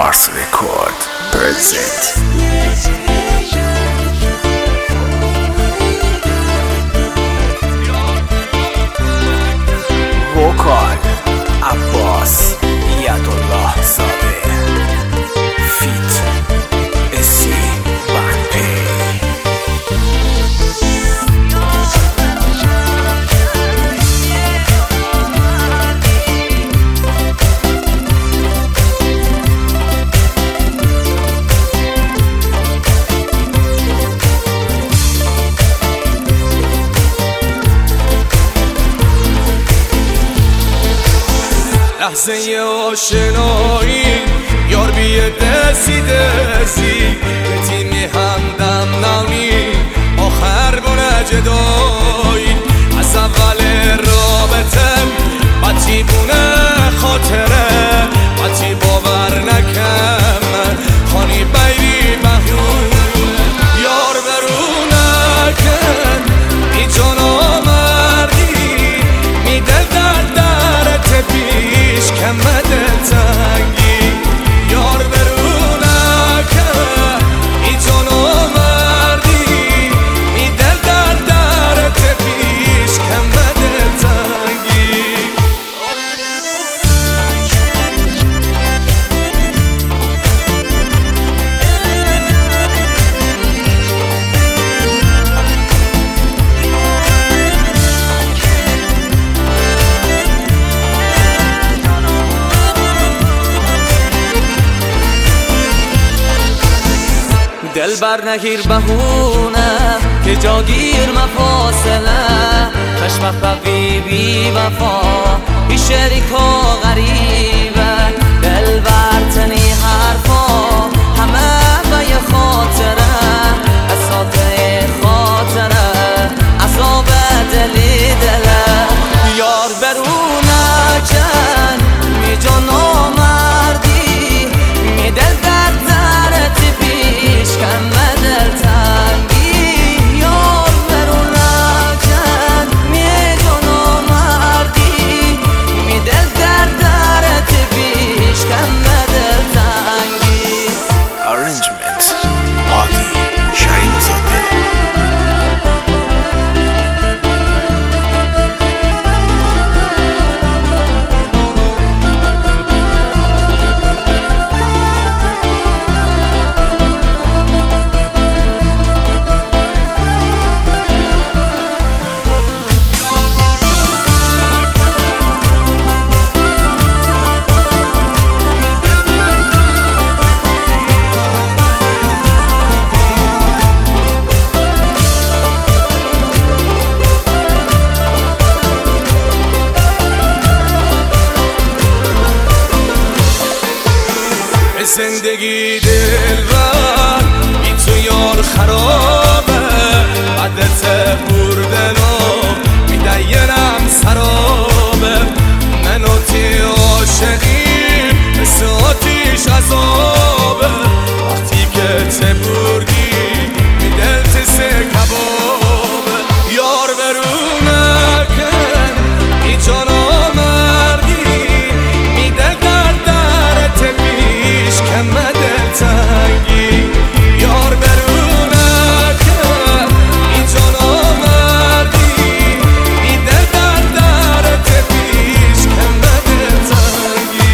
Mars Record present vocal Abbas Yadullah Zadeh feat Essi Banpay. لحظه آشنایی یار بیه دستی دستی به تیمی همدم نمی آخر بونه جدایی از اول رابطه بطی بونه خاطره بطی باور نکم خانی بیری بهونه یار برونه کن ای جان آمردی میده در پیش کمه دلتنگی یار برونه کن ای جان آمردی میده در پیش کمه دلتنگی. دل بر نگیر بهونه که جاگیر مفاصله خوشبخت بی وفا بی شریک و غریبه دل بر تنی حرفا همه به یه خاطره اساطه خاطره عذاب دلی دله یار برونه کن می جان آمردی می دل در پیش کمه دلتنگی یار برونه کن می جان آمردی می دل در پیش کمه دلتنگی. Arrangement Adi Şahinzade. زندگی دلبر بی تو یار خرابه عدت بردن و میدینم سرابه من و تی عاشقیم مثل آتیش عذابه وقتی که ته بردی می دلت سه کبابه یار برونه کن ای جان آمردی می دل در پیش کمه دلتنگی یار برونه کن ای جان آمردی ای دل در پیش کمه دلتنگی.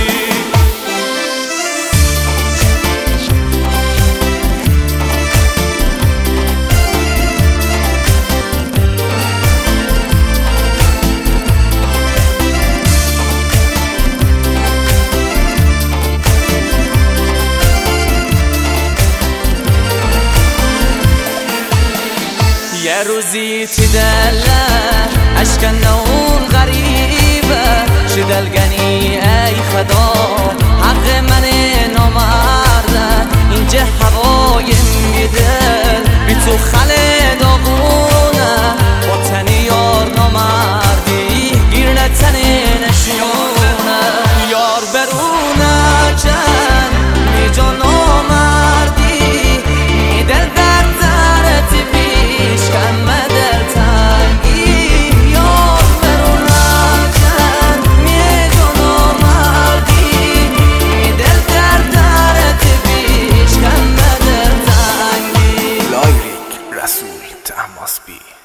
یه روزی تی دله اشکن اون غریبه شدلگنی ای خدا حق من نامرده اینجا هوای میدل بی تو خله داغونه با تنی یار نامردی گیر نتنی نشونه یار برونه کن می جان آمردی می دل در پیش کمه دلتنگی یار برونه کن می جان آمردی می دل Amos B.